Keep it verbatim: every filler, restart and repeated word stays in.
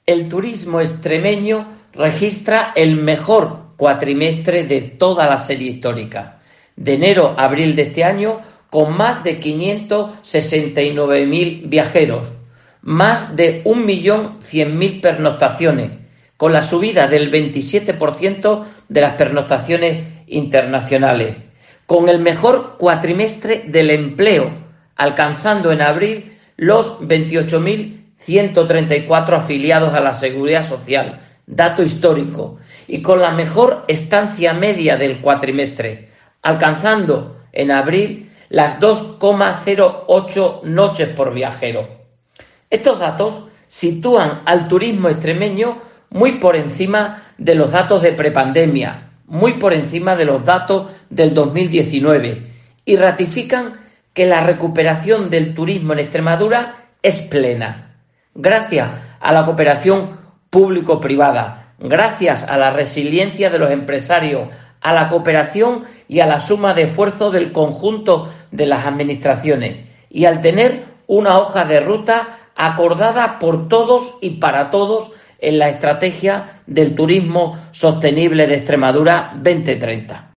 El turismo extremeño registra el mejor cuatrimestre de toda la serie histórica, de enero a abril de este año, con más de quinientos sesenta y nueve mil viajeros, más de un millón cien mil pernoctaciones, con la subida del veintisiete por ciento de las pernoctaciones internacionales, con el mejor cuatrimestre del empleo, alcanzando en abril los veintiocho mil ciento treinta y cuatro afiliados a la Seguridad Social, dato histórico, y con la mejor estancia media del cuatrimestre, alcanzando en abril las dos coma cero ocho noches por viajero. Estos datos sitúan al turismo extremeño muy por encima de los datos de prepandemia, muy por encima de los datos del dos mil diecinueve, y ratifican que la recuperación del turismo en Extremadura es plena, gracias a la cooperación público-privada, gracias a la resiliencia de los empresarios, a la cooperación y a la suma de esfuerzos del conjunto de las administraciones, y al tener una hoja de ruta acordada por todos y para todos en la estrategia del turismo sostenible de Extremadura veinte treinta.